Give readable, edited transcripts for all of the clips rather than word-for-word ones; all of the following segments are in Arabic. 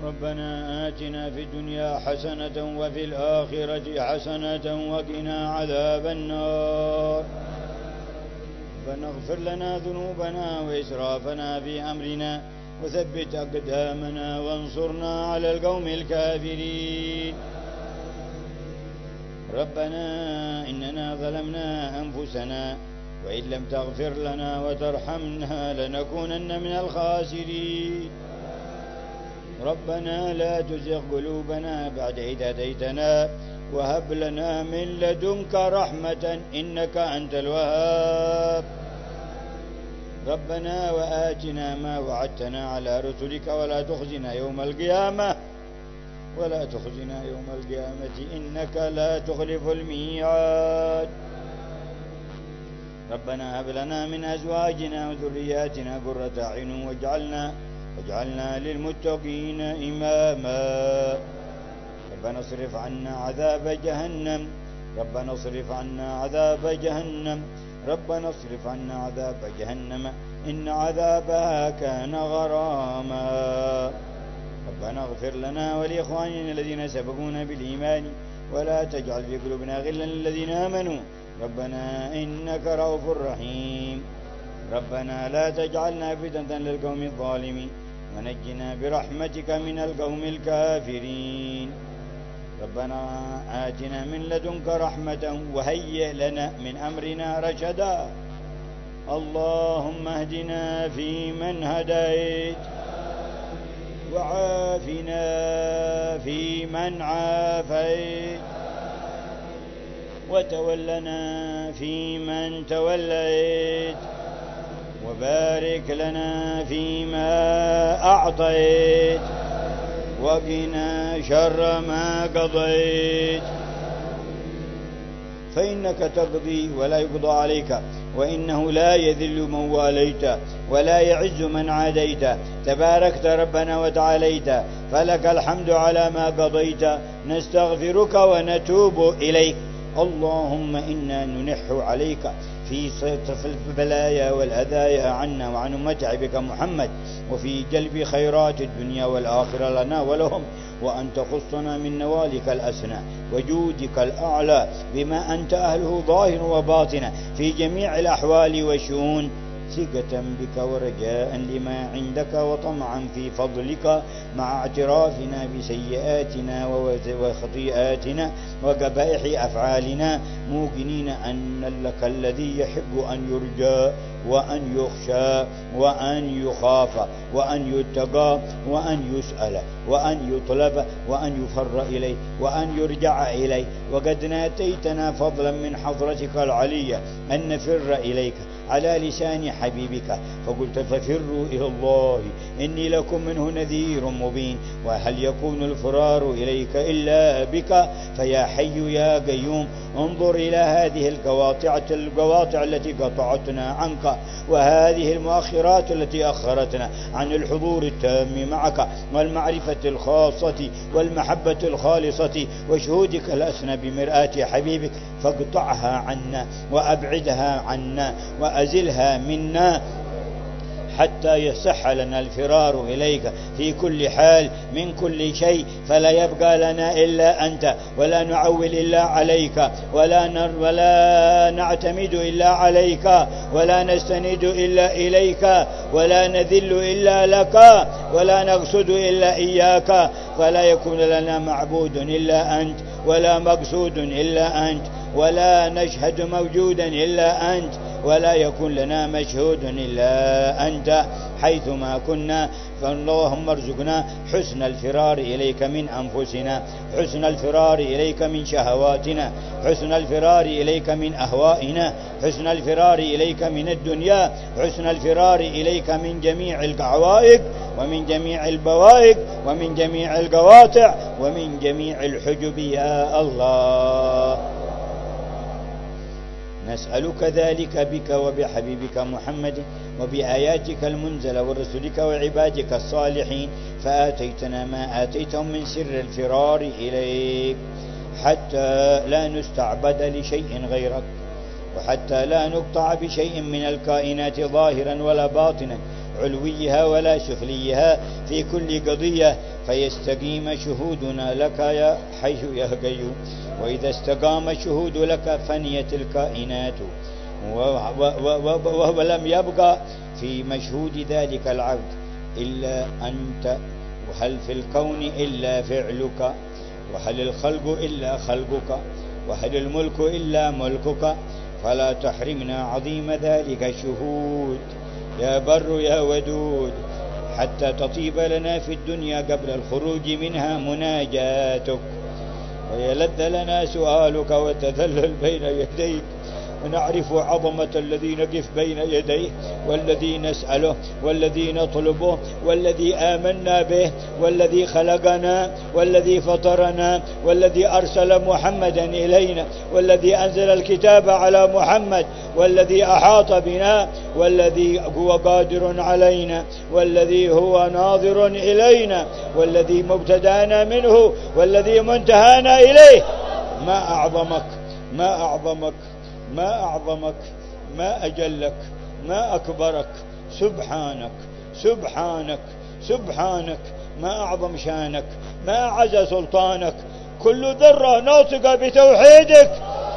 ربنا آتنا في الدنيا حسنة وفي الآخرة حسنة وقنا عذاب النار. ربنا اغفر لنا ذنوبنا وإسرافنا في أمرنا وثبت أقدامنا وانصرنا على القوم الكافرين. ربنا إننا ظلمنا أنفسنا وإن لم تغفر لنا وترحمنا لنكونن من الخاسرين. ربنا لا تزغ قلوبنا بعد إذ هديتنا وهب لنا من لدنك رحمة إنك أنت الوهاب. ربنا وآتنا ما وعدتنا على رسلك ولا تخزنا يوم القيامة إنك لا تخلف الميعاد. ربنا هب لنا من أزواجنا وذرياتنا قرة أعين واجعلنا للمتقين إماما. ربنا اصرف عنا عذاب جهنم إن عذابها كان غراما. ربنا اغفر لنا ولإخواننا الذين سبقونا بالإيمان ولا تجعل في قلوبنا غلا للذين آمنوا ربنا إنك رؤوف رحيم. ربنا لا تجعلنا فتنة للقوم الظالمين ونجنا برحمتك من القوم الكافرين. ربنا آتنا من لدنك رحمة وهيئ لنا من أمرنا رشدا. اللهم اهدنا فيمن هديت وعافنا فيمن عافيت وتولنا فيمن توليت وبارك لنا فيما أعطيت وقنا شر ما قضيت فإنك تقضي ولا يقضى عليك وإنه لا يذل من واليت ولا يعز من عاديت تباركت ربنا وتعاليت فلك الحمد على ما قضيت. نستغفرك ونتوب إليك. اللهم إنا ننح عليك في البلايا والأذايا عنا وعن أمة بك محمد وفي جلب خيرات الدنيا والآخرة لنا ولهم وأن تخصنا من نوالك الأسنى وجودك الأعلى بما أنت أهله ظاهر وباطن في جميع الأحوال والشؤون ثقة بك ورجاء لما عندك وطمعا في فضلك مع اعترافنا بسيئاتنا وخطيئاتنا وقبائح أفعالنا موقنين أن لك الذي يحب أن يرجى وأن يخشى وأن يخاف وأن يتقى وأن يسأل وأن يطلب وأن يفر إليه وأن يرجع إليه. وقد ناتيتنا فضلا من حضرتك العلية أن نفر إليك على لسان حبيبك فقلت ففروا إلى الله إني لكم منه نذير مبين. وهل يكون الفرار إليك إلا بك؟ فيا حي يا قيوم انظر إلى هذه القواطع التي قطعتنا عنك وهذه المؤخرات التي أخرتنا عن الحضور التام معك والمعرفة الخاصة والمحبة الخالصة وشهودك الأسنى بمرآة حبيبك فاقطعها عنا وأبعدها عنا وأزلها منا حتى يصح لنا الفرار إليك في كل حال من كل شيء فلا يبقى لنا إلا أنت ولا نعول إلا عليك ولا نعتمد إلا عليك ولا نستند إلا إليك ولا نذل إلا لك ولا نقصد إلا إياك. فلا يكون لنا معبود إلا أنت ولا مقصود إلا أنت ولا نشهد موجودا إلا أنت ولا يكون لنا مشهود إلا أنت حيثما كنا. فاللهم ارزقنا حسن الفرار إليك من أنفسنا حسن الفرار إليك من شهواتنا حسن الفرار إليك من أهوائنا حسن الفرار إليك من الدنيا حسن الفرار إليك من جميع العوائق ومن جميع البوائق ومن جميع القواطع ومن جميع الحجب يا الله. نسألك ذلك بك وبحبيبك محمد وبآياتك المنزلة ورسلك وعبادك الصالحين فآتيتنا ما آتيتهم من سر الفرار إليك حتى لا نستعبد لشيء غيرك وحتى لا نقطع بشيء من الكائنات ظاهرا ولا باطنا علويها ولا سفليها في كل قضية فيستقيم شهودنا لك يا حي يا قيوم. وإذا استقام الشهود لك فنيت الكائنات، ولم يبقى في مشهود ذلك العبد إلا أنت. وهل في الكون إلا فعلك، وهل الخلق إلا خلقك، وهل الملك إلا ملكك. فلا تحرمنا عظيم ذلك الشهود يا بر يا ودود، حتى تطيب لنا في الدنيا قبل الخروج منها مناجاتك، ويلذ لنا سؤالك وتذلل بين يديك، ونعرف عظمة الذي نقف بين يديه، والذي نسأله، والذي نطلبه، والذي آمنا به، والذي خلقنا، والذي فطرنا، والذي أرسل محمدا إلينا، والذي أنزل الكتاب على محمد، والذي أحاط بنا، والذي هو قادر علينا، والذي هو ناظر إلينا، والذي مبتدانا منه، والذي منتهانا إليه. ما أعظمك، ما أعظمك، ما أعظمك، ما أجلك، ما أكبرك. سبحانك سبحانك سبحانك، ما أعظم شانك، ما أعز سلطانك. كل ذرة ناطقة بتوحيدك،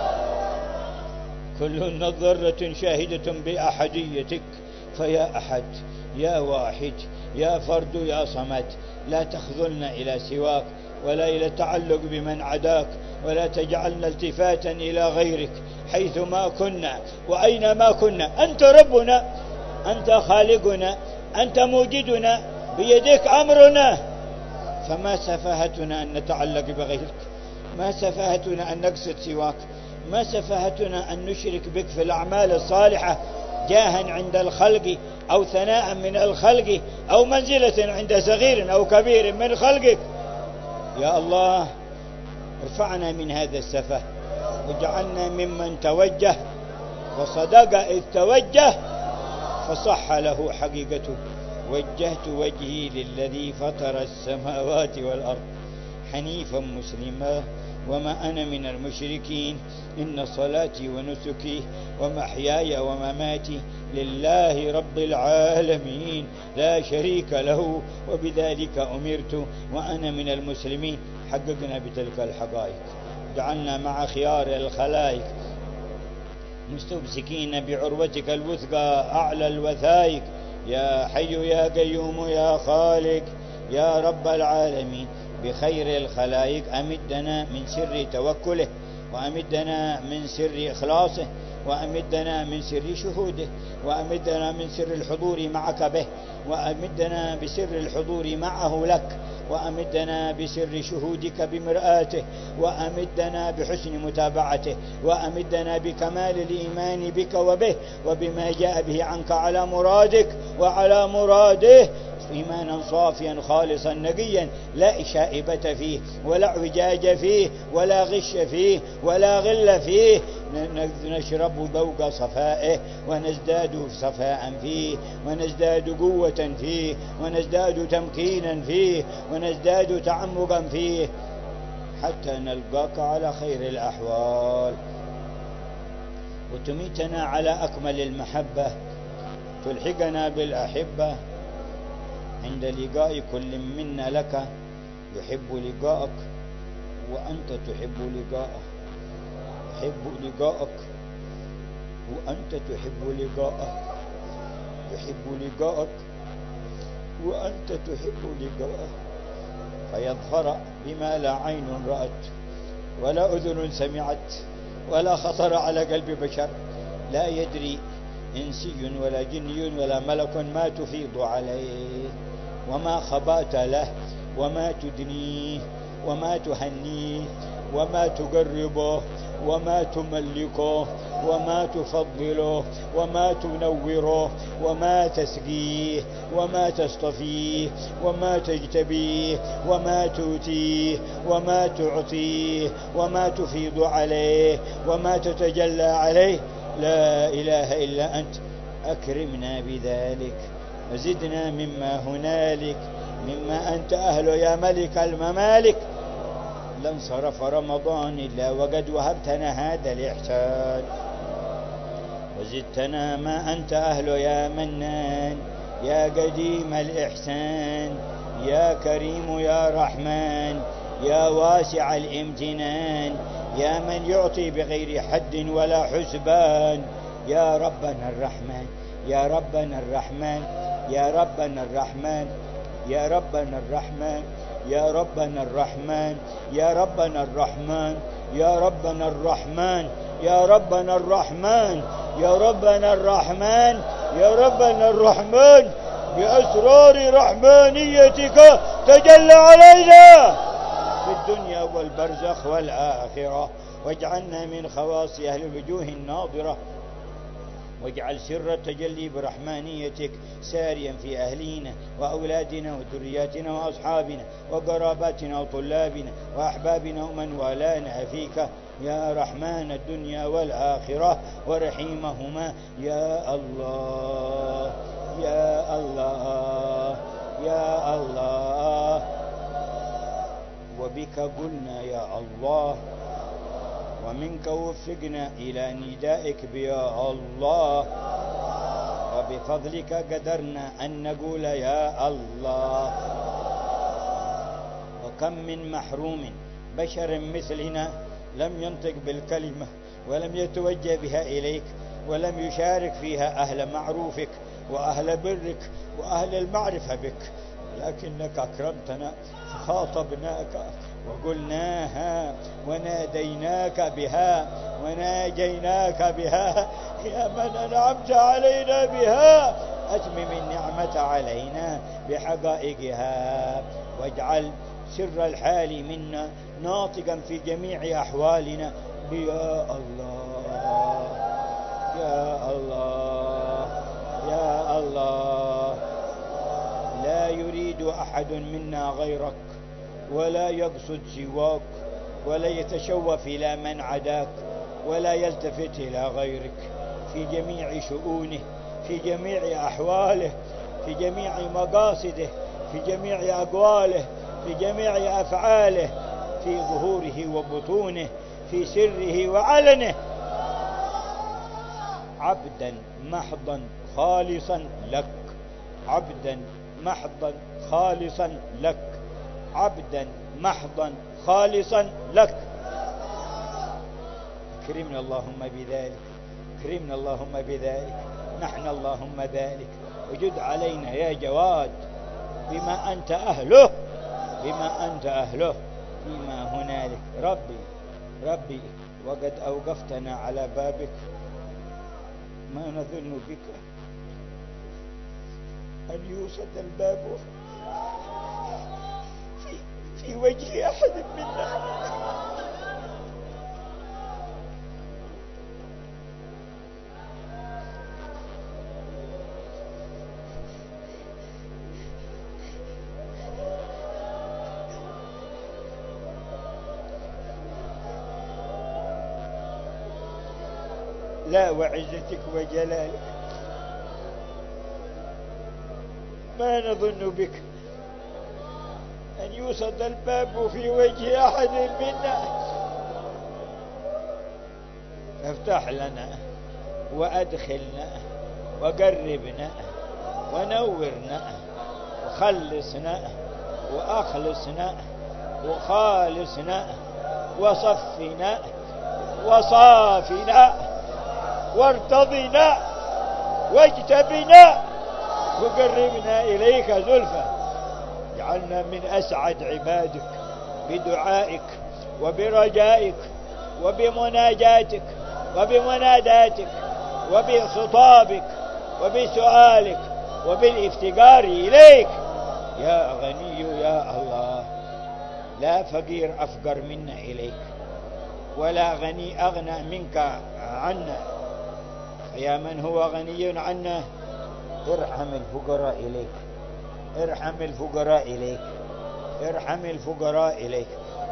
كل ذرة شاهدة بأحديتك. فيا أحد يا واحد يا فرد يا صمد، لا تخذلنا إلى سواك، ولا إلى التعلق بمن عداك، ولا تجعلنا التفاتا إلى غيرك حيث ما كنا وأينما كنا. أنت ربنا، أنت خالقنا، أنت موجدنا، بيدك أمرنا. فما سفاهتنا أن نتعلق بغيرك، ما سفاهتنا أن نقصد سواك، ما سفاهتنا أن نشرك بك في الأعمال الصالحة جاها عند الخلق، أو ثناء من الخلق، أو منزلة عند صغير أو كبير من خلقك. يا الله ارفعنا من هذا السفه، واجعلنا ممن توجه وصدق إذ توجه فصح له حقيقته. وجهت وجهي للذي فطر السماوات والأرض حنيفا مسلما وما أنا من المشركين. إن صلاتي ونسكي ومحياي ومماتي لله رب العالمين لا شريك له، وبذلك أمرت وأنا من المسلمين. حققنا بتلك الحقائق، جعلنا مع خيار الخلائق مستمسكين بعروتك الوثقى أعلى الوثائق. يا حي يا قيوم يا خالق يا رب العالمين، بخير الخلائق أمدنا من سر توكله، وأمدنا من سر إخلاصه، وأمدنا من سر شهوده، وأمدنا من سر الحضور معك به، وأمدنا بسر الحضور معه لك، وأمدنا بسر شهودك بمرآته، وأمدنا بحسن متابعته، وأمدنا بكمال الإيمان بك وبه وبما جاء به عنك على مرادك وعلى مراده، إيمانا صافيا خالصا نقيا لا شائبة فيه، ولا اعوجاج فيه، ولا غش فيه، ولا غل فيه. نشرب ذوق صفائه، ونزداد صفاء فيه، ونزداد قوة فيه، ونزداد تمكينا فيه، ونزداد تعمقا فيه، حتى نلقاك على خير الأحوال، وتميتنا على أكمل المحبة، تلحقنا بالأحبة عند لقاء كل منا لك. يحب لقاءك وأنت تحب لقاءه، يحب لقاءك وأنت تحب لقاءه، يحب لقاءك وأنت تحب لقاءه، فيظفر بما لا عين رأت ولا أذن سمعت ولا خطر على قلب بشر. لا يدري إنسي ولا جني ولا ملك ما تفيض عليه، وما خبأت له، وما تدنيه، وما تهنيه، وما تقربه، وما تملكه، وما تفضله، وما تنوره، وما تسقيه، وما تصطفيه، وما تجتبيه، وما تؤتيه، وما تعطيه، وما تفيض عليه، وما تتجلى عليه. لا إله إلا أنت، أكرمنا بذلك وزدنا مما هنالك، مما أنت أهل يا ملك الممالك. لن صرف رمضان إلا وقد وهبتنا هذا الإحسان، وزدتنا ما أنت أهل يا منان يا قديم الإحسان. يا كريم يا رحمن يا واسع الامتنان يا من يعطي بغير حد ولا حسبان يا ربنا الرحمن يا ربنا الرحمن يا ربنا الرحمن يا ربنا الرحمن يا ربنا الرحمن يا ربنا الرحمن يا ربنا الرحمن يا ربنا الرحمن يا ربنا الرحمن يا ربنا الرحمن بأسرار رحمانيتك تجل علينا في الدنيا والبرزخ والآخرة، واجعلنا من خواص أهل الوجوه الناظرة، واجعل سر التجلي برحمانيتك ساريا في أهلينا وأولادنا وذرياتنا وأصحابنا وقراباتنا وطلابنا وأحبابنا ومن والانا فيك يا رحمن الدنيا والآخرة ورحيمهما يا الله يا الله يا الله. وبك قلنا يا الله، ومنك وفقنا إلى ندائك بيا الله، وبفضلك قدرنا أن نقول يا الله. وكم من محروم بشر مثلنا لم ينطق بالكلمة ولم يتوجه بها إليك ولم يشارك فيها أهل معروفك وأهل برك وأهل المعرفة بك، لكنك أكرمتنا فخاطبناك وقلناها وناديناك بها وناجيناك بها يا من أنعمت علينا بها، أتمم النعمة علينا بحقائقها، واجعل سر الحال منا ناطقا في جميع أحوالنا يا الله يا الله يا الله. لا يريد أحد منا غيرك ولا يقصد سواك ولا يتشوف إلى من عداك ولا يلتفت إلى غيرك في جميع شؤونه، في جميع أحواله، في جميع مقاصده، في جميع أقواله، في جميع أفعاله، في ظهوره وبطونه، في سره وعلنه، عبدا محضا خالصا لك، عبدا محضا خالصا لك، عبدا محضا خالصا لك. اكرمنا اللهم بذلك، اكرمنا اللهم بذلك، نحن اللهم ذلك، وجد علينا يا جواد بما أنت أهله، بما أنت أهله فيما هنالك. ربي وقد أوقفتنا على بابك، ما نظن بك أن يوصد الباب في وجه أحد منا. لا وعزتك وجلالك ما نظن بك أن يوصد الباب في وجه أحد منا، افتح لنا وأدخلنا وقربنا ونورنا وخلصنا وأخلصنا وخالصنا وصفنا وصافنا وارتضنا واجتبنا وقربنا إليك زلفى. اجعلنا من أسعد عبادك بدعائك وبرجائك وبمناجاتك وبمناداتك وبخطابك وبسؤالك وبالافتقار إليك يا غني يا الله. لا فقير أفقر منا إليك ولا غني أغنى منك عنا، يا من هو غني عنا ارحم الفقراء إليك، ارحم الفقراء إليك، ارحم الفقراء إليك،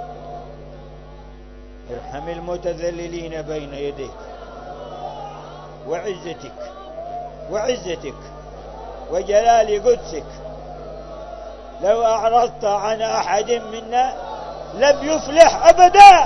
ارحم المتذللين بين يديك. وعزتك وجلال قدسك لو أعرضت عن أحد منا لم يفلح أبدا.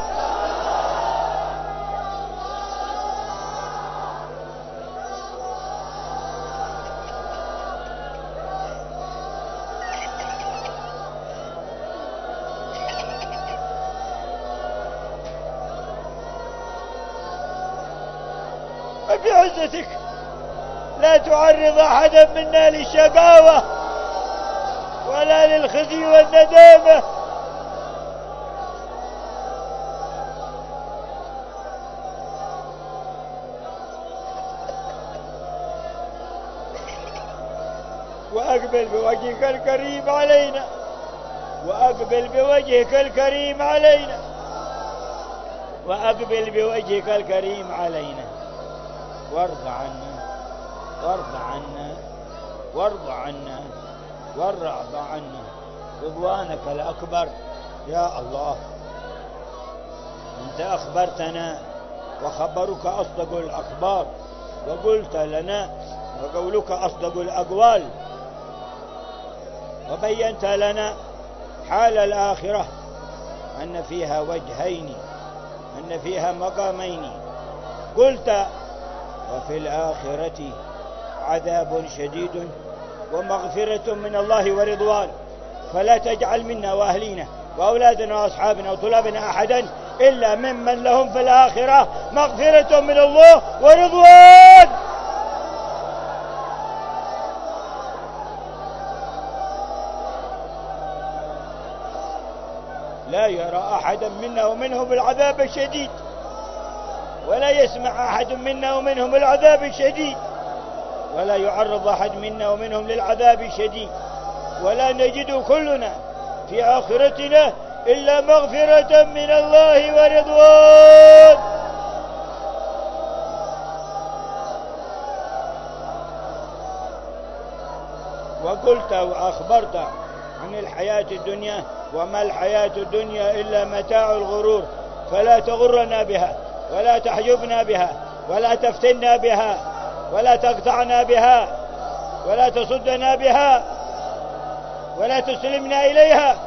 فبعزتك لا تعرض أحدا منا للشقاوة ولا للخزي والندامة. وأقبل بوجهك الكريم علينا، وأقبل بوجهك الكريم علينا، وأقبل بوجهك الكريم علينا، وارض عنا، وارض عنا، وارض عنا، وارض عنا رضوانك الأكبر يا الله. أنت أخبرتنا وخبرك أصدق الأخبار، وقلت لنا وقولك أصدق الأقوال، وبينت لنا حال الآخرة أن فيها وجهين، أن فيها مقامين. قلت وفي الآخرة عذاب شديد ومغفرة من الله ورضوان، فلا تجعل منا وأهلينا وأولادنا وأصحابنا وطلابنا أحدا إلا ممن لهم في الآخرة مغفرة من الله ورضوان. لا يرى أحدا منا ومنهم العذاب الشديد، ولا يسمع أحد منا ومنهم العذاب الشديد، ولا يعرض أحد منا ومنهم للعذاب الشديد، ولا نجد كلنا في آخرتنا إلا مغفرة من الله ورضوان. وقلت وأخبرت عن الحياة الدنيا وما الحياة الدنيا إلا متاع الغرور، فلا تغرنا بها ولا تحجبنا بها ولا تفتنا بها ولا تقطعنا بها ولا تصدنا بها ولا تسلمنا إليها،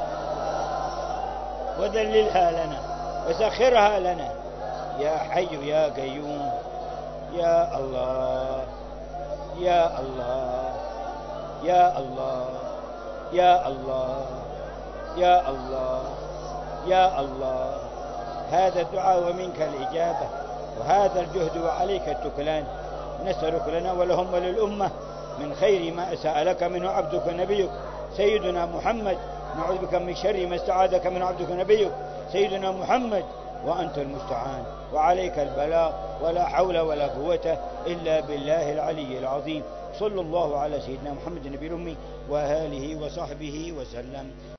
وذللها لنا وسخرها لنا يا حي يا قيوم يا الله يا الله يا الله يا الله يا الله يا الله. هذا الدعاء ومنك الإجابة، وهذا الجهد وعليك التكلان. نسألك لنا ولهم وللأمة من خير ما سألك منه عبدك نبيك سيدنا محمد، نعوذ بك من شر ما استعاذك من عبدك نبيك سيدنا محمد، وأنت المستعان وعليك البلاغ، ولا حول ولا قوة إلا بالله العلي العظيم. صلى الله على سيدنا محمد النبي الأمي وآله وصحبه وسلم.